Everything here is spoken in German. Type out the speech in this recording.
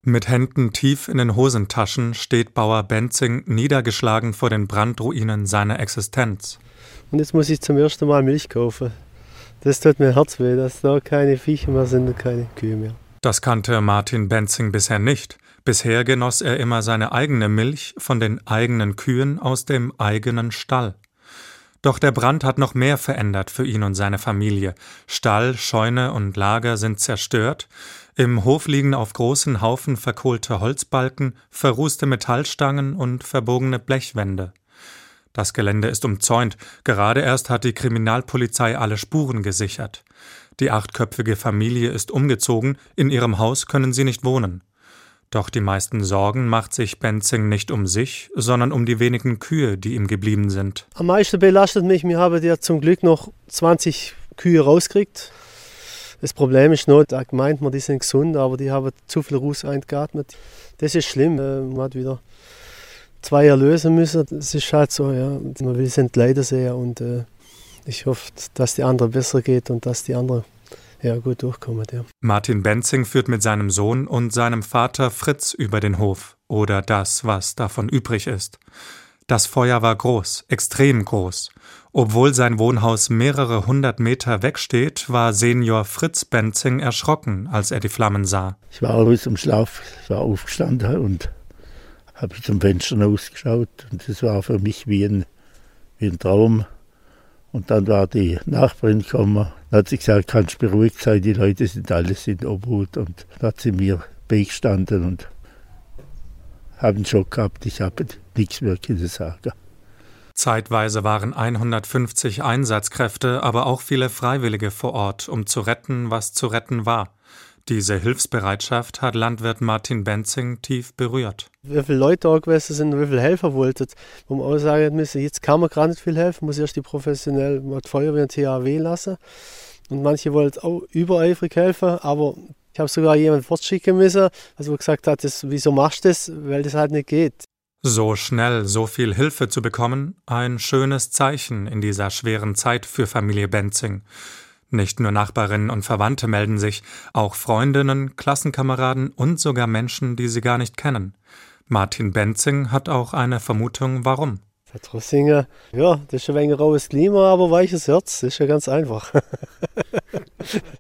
Mit Händen tief in den Hosentaschen steht Bauer Benzing niedergeschlagen vor den Brandruinen seiner Existenz. Und jetzt muss ich zum ersten Mal Milch kaufen. Das tut mir Herz weh, dass da keine Viecher mehr sind und keine Kühe mehr. Das kannte Martin Benzing bisher nicht. Bisher genoss er immer seine eigene Milch von den eigenen Kühen aus dem eigenen Stall. Doch der Brand hat noch mehr verändert für ihn und seine Familie. Stall, Scheune und Lager sind zerstört. Im Hof liegen auf großen Haufen verkohlte Holzbalken, verrußte Metallstangen und verbogene Blechwände. Das Gelände ist umzäunt. Gerade erst hat die Kriminalpolizei alle Spuren gesichert. Die 8-köpfige Familie ist umgezogen. In ihrem Haus können sie nicht wohnen. Doch die meisten Sorgen macht sich Benzing nicht um sich, sondern um die wenigen Kühe, die ihm geblieben sind. Am meisten belastet mich, wir haben ja zum Glück noch 20 Kühe rausgekriegt. Das Problem ist nur, da meint man, die sind gesund, aber die haben zu viel Ruß eingeatmet. Das ist schlimm, man hat wieder 2 erlösen müssen. Das ist halt so, ja. Man will es entleiden sehr und ich hoffe, dass die andere besser geht und dass die andere gut durchkommen. Ja. Martin Benzing führt mit seinem Sohn und seinem Vater Fritz über den Hof oder das, was davon übrig ist. Das Feuer war groß, extrem groß. Obwohl sein Wohnhaus mehrere 100 Meter wegsteht, war Senior Fritz Benzing erschrocken, als er die Flammen sah. Ich war aus dem Schlaf, ich war aufgestanden und habe zum Fenster rausgeschaut. Und das war für mich wie ein Traum. Und dann war die Nachbarin gekommen, dann hat sie gesagt, kannst beruhigt sein, die Leute sind alles in Obhut. Und da hat sie mir beigestanden und habe einen Schock gehabt, ich habe nichts mehr können sagen. Zeitweise waren 150 Einsatzkräfte, aber auch viele Freiwillige vor Ort, um zu retten, was zu retten war. Diese Hilfsbereitschaft hat Landwirt Martin Benzing tief berührt. Wie viele Leute da gewesen sind und wie viele Helfer wollten, wo man auch sagen müssen, jetzt kann man gerade nicht viel helfen, muss erst die professionell die Feuerwehr und THW lassen. Und manche wollten auch übereifrig helfen, aber ich habe sogar jemanden fortschicken müssen, also gesagt hat, wieso machst du das, weil das halt nicht geht. So schnell so viel Hilfe zu bekommen, ein schönes Zeichen in dieser schweren Zeit für Familie Benzing. Nicht nur Nachbarinnen und Verwandte melden sich, auch Freundinnen, Klassenkameraden und sogar Menschen, die sie gar nicht kennen. Martin Benzing hat auch eine Vermutung, warum. Trossingen, ja, das ist ein wenig raues Klima, aber weiches Herz, das ist ja ganz einfach.